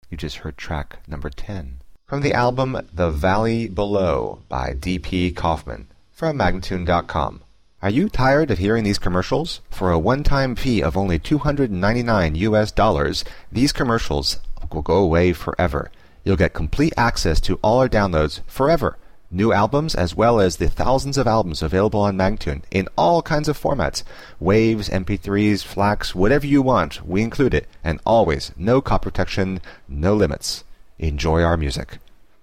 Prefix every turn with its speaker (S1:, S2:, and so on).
S1: You just heard track number 10. From the album The Valley Below by D.P. Kaufman from Magnatune.com. Are you tired of hearing these commercials? For a one-time fee of only $299 US, these commercials will go away forever. You'll get complete access to all our downloads forever. New albums as well as the thousands of albums available on Magnatune in all kinds of formats. Waves, MP3s, FLACs, whatever you want, we include it. And always, no copy protection, no limits. Enjoy our music.